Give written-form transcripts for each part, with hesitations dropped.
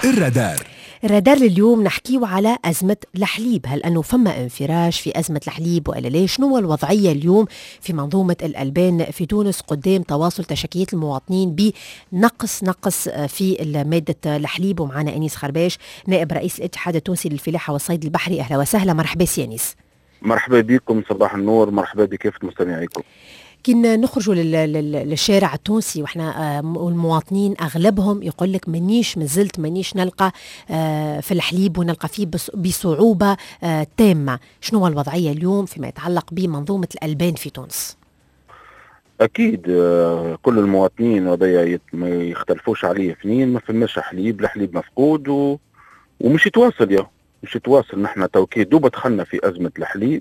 الرادار. الرادار اليوم نحكيه على أزمة الحليب. هل أنه فما انفراج في أزمة الحليب وإلا لا؟ شنو الوضعية اليوم في منظومة الألبان في تونس قدام تواصل تشكيات المواطنين بنقص في مادة الحليب؟ ومعنا أنيس خرباش نائب رئيس الاتحاد التونسي للفلاحة والصيد البحري. أهلا وسهلا، مرحبا سي أنيس. مرحبا بكم، صباح النور، مرحبا بكافة مستمعيكم. كي نخرجوا للشارع التونسي واحنا والمواطنين اغلبهم يقول لك مازلت نلقى في الحليب ونلقى فيه بصعوبه تامه. شنو هو الوضعيه اليوم فيما يتعلق بمنظومه الالبان في تونس؟ اكيد كل المواطنين وهذا ما يختلفوش عليه اثنين، ما فماش حليب، الحليب مفقود ومش يتواصل. نحن توكيد دوبا دخلنا في ازمه الحليب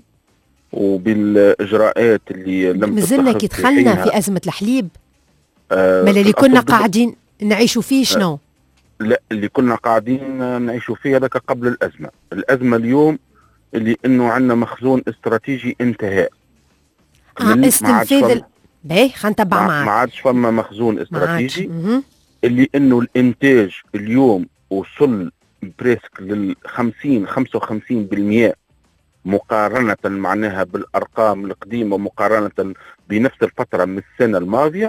وبالاجراءات اللي لم مازلنا كي دخلنا في ازمه الحليب. ما اللي كنا قاعدين نعيشوا فيه شنو؟ لا، اللي كنا قاعدين نعيشوا فيه هذاك قبل الازمه اليوم اللي انه عندنا مخزون استراتيجي انتهاء. استنفاذ باهي خلينا نتبع معاك. ما عادش فما مخزون استراتيجي اللي انه الانتاج اليوم وصل بريسك لل 50-55% مقارنة معناها بالأرقام القديمة، مقارنة بنفس الفترة من السنة الماضية.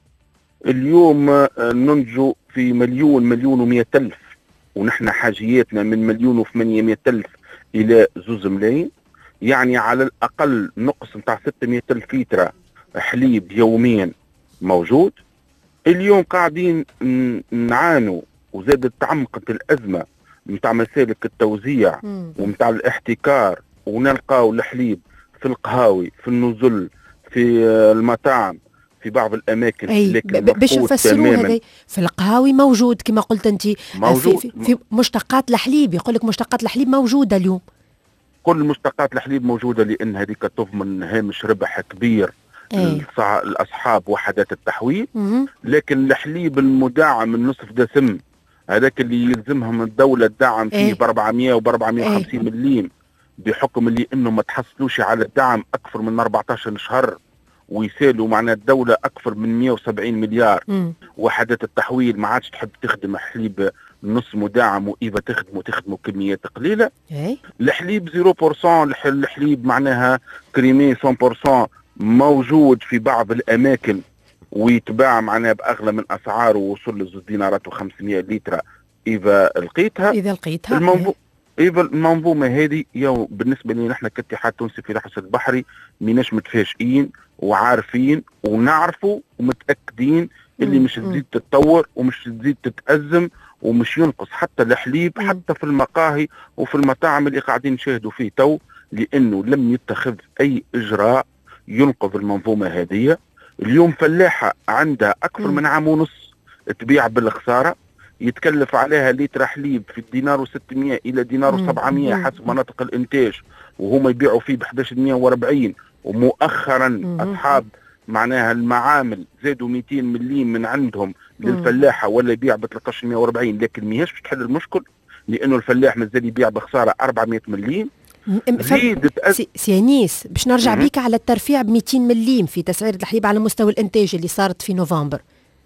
اليوم ننجو في مليون و100,000، ونحن حاجياتنا من 1,800,000 إلى 2 ملايين، يعني على الأقل نقص نتاع 600,000 لتر حليب يوميا موجود. اليوم قاعدين نعانوا، وزادت تعمقت الأزمة متاع مسالك التوزيع ومتاع الاحتكار، ونلقاو الحليب في القهاوي، في النزل، في المطاعم، في بعض الاماكن. لكن باش نفسروا هذا في القهاوي موجود كما قلت انت، موجود في مشتقات الحليب. يقول لك مشتقات الحليب موجوده اليوم، كل مشتقات الحليب موجوده، لان هذيك تضمن هامش ربح كبير لاصحاب وحدات التحويل. لكن الحليب المدعم النصف دسم هذاك اللي يلزمهم الدوله تدعم فيه ب 400 و 450 مليم، بحكم اللي انه ما تحصلوش على الدعم اكثر من 14 شهر، ويسالوا معنا الدوله اكثر من 170 مليار. وحدات التحويل ما عادش تحب تخدم حليب نص مدعم، واذا تخدموا كميات قليله. الحليب 0%، الحليب معناها كريمي 100% موجود في بعض الاماكن ويتباع معناها باغلى من اسعاره، ووصل ل 2 دينارات و500 لتر اذا لقيتها. المنظومه هذه بالنسبه لنا نحن كاتحاد تونسي في الصيد البحري ميناش متفاجئين وعارفين ونعرفوا ومتاكدين اللي مش تزيد تتطور ومش تزيد تتازم ومش ينقص حتى الحليب حتى في المقاهي وفي المطاعم اللي قاعدين نشاهدوا فيه تو، لانه لم يتخذ اي اجراء ينقذ المنظومه هذه. اليوم فلاحه عندها اكثر من عام ونص تبيع بالخساره، يتكلف عليها لتر حليب في الدينار و600 الى دينار و700 حسب مناطق الانتاج، وهم يبيعوا فيه ب 1140. ومؤخرا اصحاب معناها المعامل زادوا 200 مليم من عندهم للفلاحه، ولا يبيع ب 1340. لكن ماهيش باش تحل المشكل، لانه الفلاح مازال يبيع بخساره 400 مليم. سي أنيس باش نرجع بيك على الترفيع ب 200 مليم في تسعير الحليب على مستوى الانتاج اللي صارت في نوفمبر.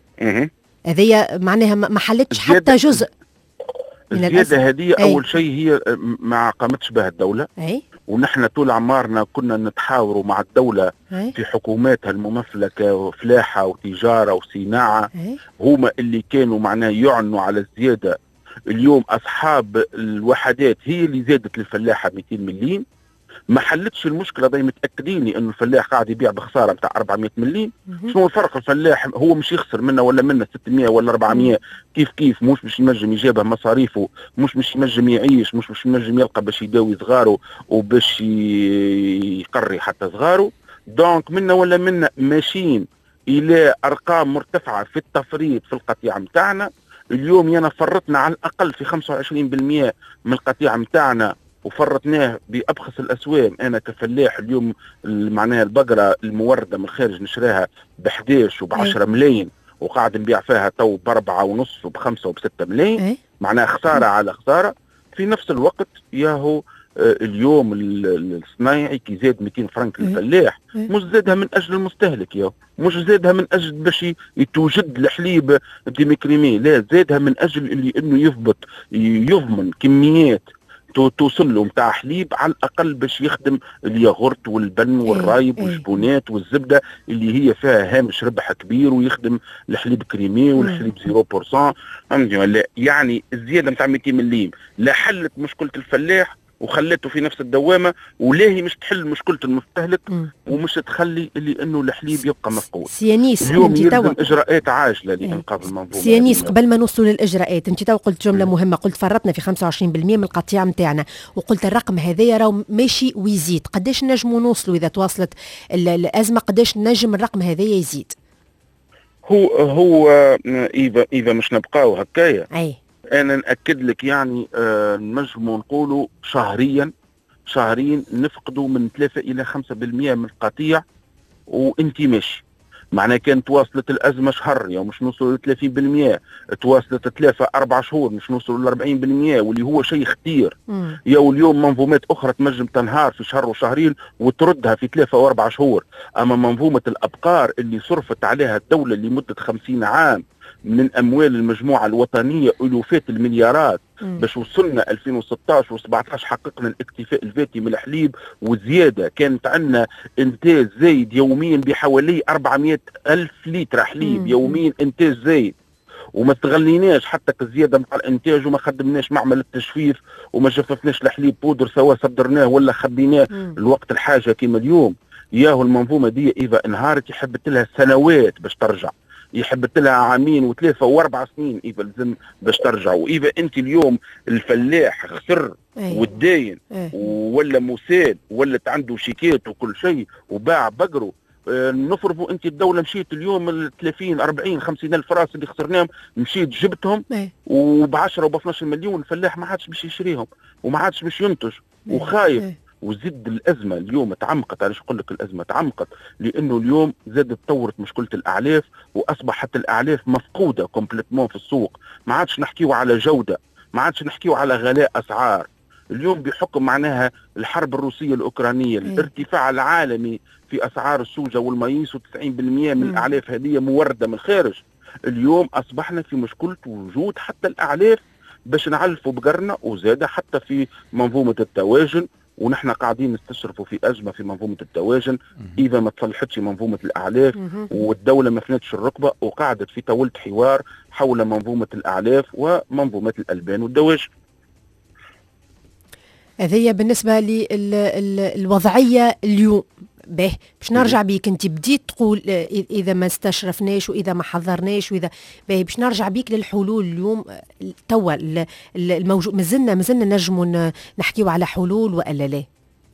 هذه معناها ما حلتش حتى جزء من الزيادة هذه. أول شيء هي ما قامتش بها الدولة، ونحن طول عمارنا كنا نتحاوروا مع الدولة في حكوماتها الممثلة كفلاحة وتجارة وصناعة، هما اللي كانوا معناه يعنوا على الزيادة. اليوم أصحاب الوحدات هي اللي زادت للفلاحة 200 مليم، ما حلتش المشكله. ضي متاكدين انه الفلاح قاعد يبيع بخساره نتاع 400 مليم. شنو الفرق؟ الفلاح هو مش يخسر منه ولا منه 600 ولا 400، كيف مش باش ينجم يجيبها مصاريفه، مش باش ينجم يعيش، مش باش ينجم يلقى باش يداوي صغاره وباش يقري حتى صغاره. دونك منا ولا منا ماشيين الى ارقام مرتفعه في التفريط في القطيع نتاعنا. اليوم يانا فرطنا على الاقل في 25% من القطيع نتاعنا، وفرطناه بأبخس الأسوام. أنا كفلاح اليوم معناها البقرة الموردة من الخارج نشراها ب11 وب10 ملايين، وقاعد نبيع فيها تو ب4.5 وب5 وب6 ملايين، معناها خسارة على خسارة. في نفس الوقت ياهو اليوم الصنايعي كي زاد 200 فرنك للفلاح مش زادها من اجل المستهلك، مش زادها من اجل باش يتوجد الحليب ديميكريمي، لا زادها من اجل اللي انه يضمن كميات توصل له نتاع حليب على الاقل باش يخدم الياغورت والبن والرايب والجبونات والزبده اللي هي فيها هامش ربح كبير، ويخدم الحليب كريمي والحليب 0%. فهمتي ولا؟ يعني الزياده نتاع 200 مليم لا حلت مشكله الفلاح وخلته في نفس الدوامه، ولا هي مش تحل مشكله المستهلك ومش تخلي اللي انه الحليب يبقى مفقود. سيانيس، اليوم يلزم اجراءات عاجله لانقاذ المنظومه. سيانيس، قبل ما نوصلوا للاجراءات انت تو قلت جمله مهمه، قلت فرطنا في 25% من القطيع نتاعنا، وقلت الرقم هذايا راهو ماشي ويزيد. قداش نجموا نوصلوا اذا تواصلت الازمه؟ قداش نجم الرقم هذايا يزيد؟ هو اذا مش نبقاو هكايا انا ناكد لك يعني نجموا نقولوا شهرين نفقدوا من 3 الى 5% من القطيع وانت ماشي. معناه كان تواصلت الازمه شهر يوم مش نوصلوا ل 30%، تواصلت 3-4 شهور مش نوصلوا ل 40%، واللي هو شيء خطير. يا اليوم منظومات اخرى تنجم تنهار في شهر وشهرين وتردها في 3 و4 شهور، اما منظومه الابقار اللي صرفت عليها الدوله لمده 50 عام من اموال المجموعه الوطنيه الوفات المليارات باش وصلنا 2016 و17 حققنا الاكتفاء الذاتي من الحليب وزياده. كانت عندنا انتاج زايد يوميا بحوالي 400 ألف لتر حليب يوميا انتاج زايد، وما استغليناش حتى كزياده نتاع الانتاج، وما خدمناش معمل التجفيف، وما جففناش الحليب بودر سواء صدرناه ولا خبيناه الوقت الحاجه كما اليوم. ياهو المنظومه دي اذا انهارت يحبت لها سنوات باش ترجع، يحبت لها عامين و3 و4 سنين إذا لازم باش ترجع. وإذا أنت اليوم الفلاح خسر والداين ولا مساد ولا عنده شيكات وكل شيء وباع بقره، نفرضوا أنت الدولة مشيت اليوم 30 40 50 ألف راس اللي خسرناهم مشيت جبتهم وب10 وب12 مليون، الفلاح ما عادش باش يشريهم وما عادش باش ينتج وخايف. وزد الازمه اليوم تعمقت. علاش نقول لك الازمه تعمقت؟ لانه اليوم زادت تطورت مشكله الاعلاف، واصبحت الاعلاف مفقوده كومبليتمون في السوق. ما عادش نحكيو على جوده، ما عادش نحكيو على غلاء اسعار. اليوم بحكم معناها الحرب الروسيه الاوكرانيه، الارتفاع العالمي في اسعار السوجه والمايس، و90% من الاعلاف هذه مورده من الخارج. اليوم اصبحنا في مشكله وجود حتى الاعلاف باش نعلفوا بقرنا، وزاد حتى في منظومه التواجن. ونحن قاعدين نستشرفوا في أزمة في منظومة التواجن إذا ما تصلحتش منظومة الأعلاف، والدولة ما فنتش الرقبة وقعدت في طاولة حوار حول منظومة الأعلاف ومنظومة الألبان والدواجن. هذه بالنسبة للوضعية اليوم. باش نرجع بيك، انت بديت تقول اذا ما استشرفناش واذا ما حضرناش واذا باش نرجع بيك للحلول اليوم توا الموجود. مازلنا نجموا نحكيوا على حلول ولا لا؟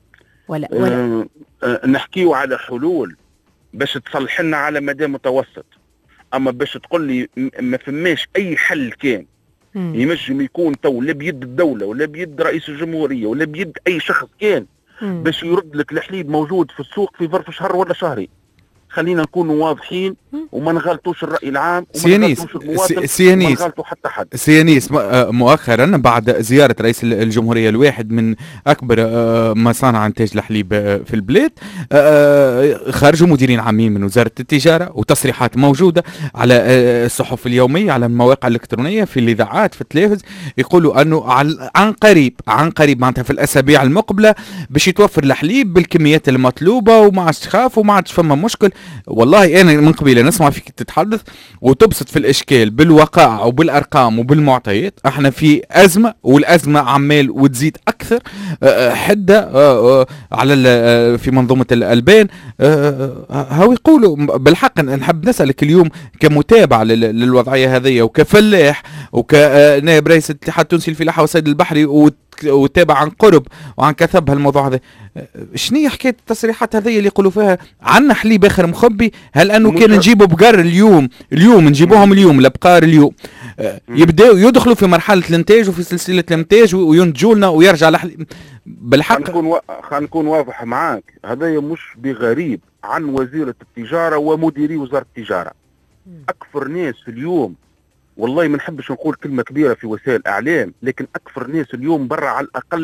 ولا نحكيوا على حلول باش تصلح لنا على مدى متوسط، اما باش تقول لي ما فماش اي حل كان ينجم يكون تو لا بيد الدوله ولا بيد رئيس الجمهوريه ولا بيد اي شخص كان باش يرد لك الحليب موجود في السوق في ظرف شهر ولا شهرين. خلينا نكونوا واضحين وما نغلطوش الرأي العام وما نغلطوش المواطن وما نغلطوا حتى حد. سيانيس، مؤخرا بعد زيارة رئيس الجمهورية الواحد من أكبر مصانع إنتاج الحليب في البلاد، خرجوا مديرين عامين من وزارة التجارة وتصريحات موجودة على الصحف اليومية على المواقع الإلكترونية في الإذاعات في التلفز، يقولوا أنه عن قريب معناتها في الأسابيع المقبلة باش يتوفر الحليب بالكميات المطلوبة وما عادش تخاف وما عادش فما مشكل. والله أنا من قبيل نسمع فيك تتحدث وتبسط في الإشكال بالوقائع وبالأرقام وبالمعطيات. احنا في أزمة، والأزمة عمال وتزيد أكثر حدة على في منظومة الألبان. هاو يقولوا بالحق. نحب نسألك اليوم كمتابع للوضعية هذه وكفلاح وكنائب رئيس الاتحاد التونسي للفلاحة والصيد البحري وتابع عن قرب وعن كثب هالموضوع هذا، شنو حكايه التصريحات هذه اللي يقولوا فيها عنا حليب اخر مخبي؟ هل انه كان نجيبوا بقر اليوم نجيبوهم اليوم الابقار اليوم يبداوا يدخلوا في مرحله الانتاج وفي سلسله الانتاج وينتجوا لنا ويرجع الحليب بالحق؟ خلينا نكون واضح معاك، هذا مش بغريب عن وزيره التجاره ومديري وزاره التجاره. اكثر ناس في اليوم، والله ما نحبش نقول كلمه كبيره في وسائل الاعلام، لكن اكثر ناس اليوم برا على الاقل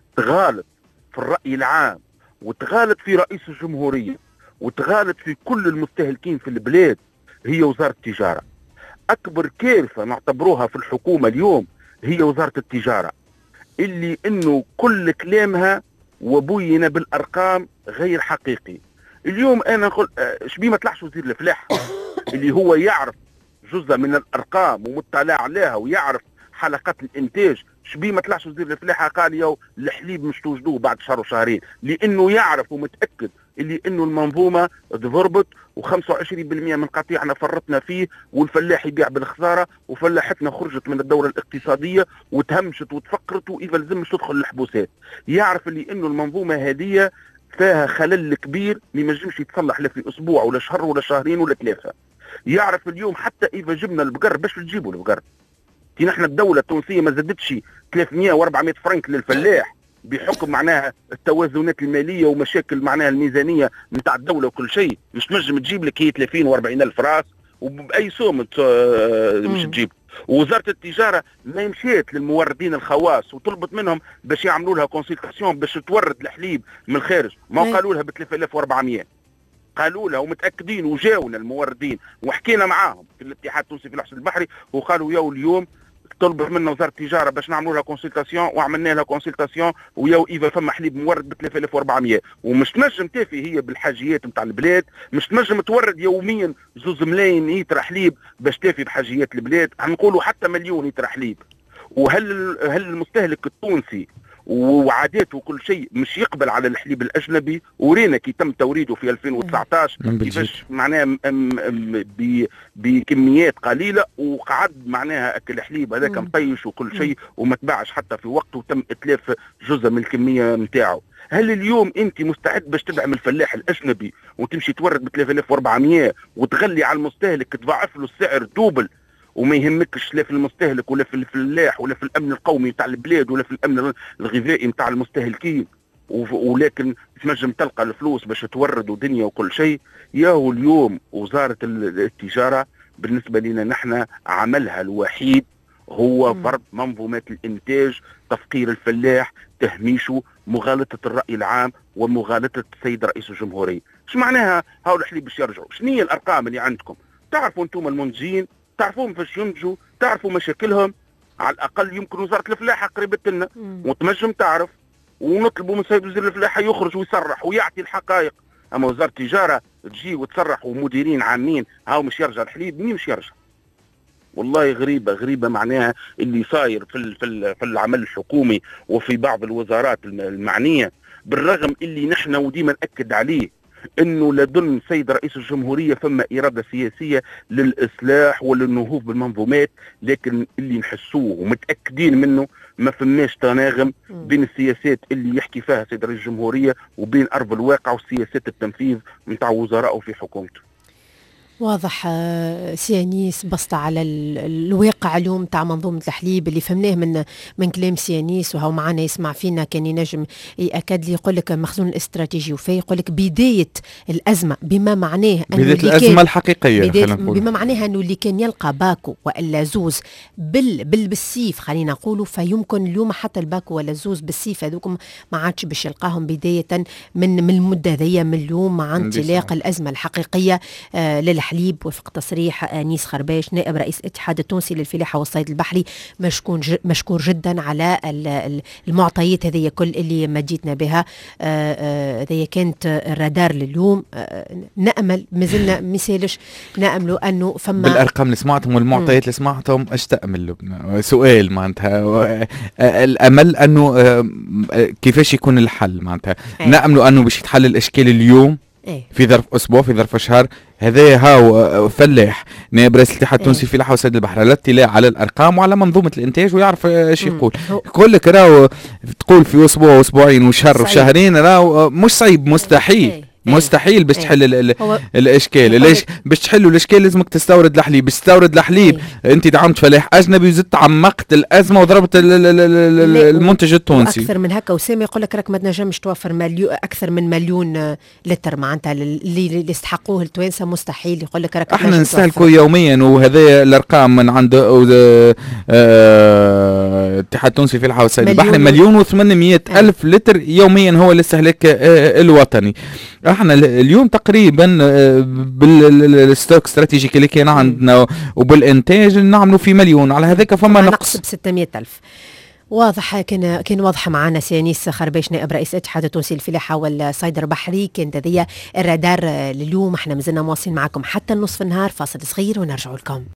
تغالط في الرأي العام وتغالط في رئيس الجمهورية وتغالط في كل المستهلكين في البلاد هي وزارة التجارة. أكبر كارثة نعتبروها في الحكومة اليوم هي وزارة التجارة، اللي إنه كل كلامها وبين بالأرقام غير حقيقي. اليوم أنا نقول شبيه ما طلعش وزير الفلاحة اللي هو يعرف جزء من الأرقام ومطلع عليها ويعرف حلقات الإنتاج، شبيه ما طلعش وزير الفلاحة قال يو الحليب مش توجدوه بعد شهر وشهرين، لأنه يعرف ومتأكد اللي انه المنظومه تضربت و25% من قطيعنا فرطنا فيه والفلاح يبيع بالخساره وفلاحتنا خرجت من الدوره الاقتصاديه وتهمشت وتفقرت واذا لزمش تدخل الحبوسات. يعرف اللي انه المنظومه هذه فيها خلل كبير ما ينجمش يتصلح لا في اسبوع ولا شهر ولا شهرين ولا ثلاثه. يعرف اليوم حتى اذا جبنا البقر باش تجيبوا البقر، نحن الدوله التونسيه ما زادتش 300 و400 فرنك للفلاح بحكم معناها التوازنات الماليه ومشاكل معناها الميزانيه نتاع الدوله وكل شيء. مش تنجم تجيب لك هي 30 و40 الف راس وباي سوم مش تجيب. ووزاره التجاره ما مشيت للموردين الخواص وطلبت منهم باش يعملوا لها كونسلتاسيون باش تورد الحليب من الخارج، ما قالوا لها ب 3400، قالوا لها ومتاكدين وجاونا الموردين وحكينا معاهم في الاتحاد التونسي في الحصول البحري وقالوا يو اليوم طلبت منا وزاره التجاره باش نعملوا لها كونسلتاسيون وعملنا لها كونسلتاسيون وياو اذا فما حليب مورد ب 3400 ومش تنجم تافي هي بالحاجيات نتاع البلاد، مش تنجم تورد يوميا 2 ملايين لتر حليب باش تافي بحاجيات البلاد، هنقولوا حتى مليون لتر حليب. وهل المستهلك التونسي وعاداته وكل شيء مش يقبل على الحليب الاجنبي؟ ورينا كي تم توريده في 2019 كيفاش معناها بكميات قليله وقعد معناها اكل الحليب هذاك مطيش وكل شيء وما تباعش حتى في وقته وتم اتلاف جزء من الكميه نتاعو. هل اليوم انت مستعد باش تدعم الفلاح الاجنبي وتمشي تورد ب 3400 وتغلي على المستهلك تضاعف له السعر دوبل وما يهمكش لا في المستهلك ولا في الفلاح ولا في الامن القومي نتاع البلاد ولا في الامن الغذائي نتاع المستهلكين، ولكن تنجم تلقى الفلوس باش تورد ودنيا وكل شيء؟ ياهو اليوم وزاره التجاره بالنسبه لنا نحن عملها الوحيد هو فرض منظومات الانتاج، تفقير الفلاح، تهميشه، مغالطه الراي العام ومغالطه السيد رئيس الجمهوريه. ايش معناها هاو الحليب باش يرجعوا؟ شنو هي الارقام اللي عندكم؟ تعرفوا انتم المنتجين، تعرفوهم فاش ينتجوا، تعرفوا مشاكلهم، على الاقل يمكن وزاره الفلاحه قريبه لنا وتنجم تعرف، ونطلبوا من سيد وزير الفلاحه يخرج ويصرح ويعطي الحقائق. اما وزاره التجاره تجي وتصرح ومديرين عامين هاو مش يرجع الحليب، مين مش يرجع؟ والله غريبه معناها اللي صاير في العمل الحكومي وفي بعض الوزارات المعنيه، بالرغم اللي نحن وديما ناكد عليه انه لدن السيد رئيس الجمهوريه فما اراده سياسيه للاصلاح وللنهوض بالمنظومات، لكن اللي نحسوه ومتاكدين منه ما فماش تناغم بين السياسات اللي يحكي فيها السيد رئيس الجمهوريه وبين ارض الواقع وسياسات التنفيذ نتاع وزرائه في حكومته. واضح سي انيس بسطة على الواقع اليوم تاع منظومة الحليب اللي فهمناه من كلام سي انيس، وهو معنا يسمع فينا كان ينجم يأكد لي. يقول لك مخزون الاستراتيجي وفي يقول لك بداية الأزمة بما معناه بداية الأزمة الحقيقية بما معناها أنه اللي كان يلقى باكو وإلا زوز بالسيف خلينا نقولوا، فيمكن اليوم حتى الباكو ولا الزوز بالسيف هذوكم ما عادش باش يلقاهم بداية من المدة ذي من اليوم مع انطلاق الأزمة الحقيقية للحليب. وفق تصريح أنيس خرباش نائب رئيس الاتحاد التونسي للفلاحة والصيد البحري مشكور جدا على المعطيات هذه كل اللي مديتنا بها. هذه كانت الرادار لليوم. نأمل مازلنا مثالش نأملوا أنه فما بالأرقام اللي سمعتهم والمعطيات اللي سمعتهم ايش تأمل؟ سؤال معناتها الأمل أنه كيفاش يكون الحل؟ معناتها نأملوا أنه باش يتحل الإشكال اليوم في ظرف أسبوع في ظرف شهر. هذا هاو فلاح نائب رئيس الاتحاد التونسي في الفلاحة والصيد البحري على اطلاع على الارقام وعلى منظومه الانتاج ويعرف ايش يقول. يقول لك راهو تقول في اسبوع واسبوعين وشهر وشهرين راهو مش صعيب، مستحيل مستحيل باش تحل الاشكال. باش تحلوا الاشكال لازمك تستورد الحليب. باش تستورد الحليب انت دعمت فلاح اجنبي وزدت عمقت الازمه وضربت المنتج التونسي. اكثر من هكا. وسامي يقول لك راك ما تنجمش توفر اكثر من مليون لتر معناتها اللي يستحقوه التوانسه مستحيل. يقول لك راك احنا نستهلكوا يوميا، وهذا الارقام من عند الاتحاد التونسي في الحوسه البحري 1,800,000 لتر يوميا هو الاستهلاك الوطني. احنا اليوم تقريبا بالستوك استراتيجيكي اللي كان عندنا وبالانتاج نعملوا في مليون، على هذاك فما نقص ب 600,000. واضح. كان واضح معنا سيانيس خربيش نائب رئيس الاتحاد التونسي للفلاحه والصيد البحري. كانت هذه الرادار لليوم. احنا مازلنا مواصلين معكم حتى النصف النهار. فاصل صغير ونرجع لكم.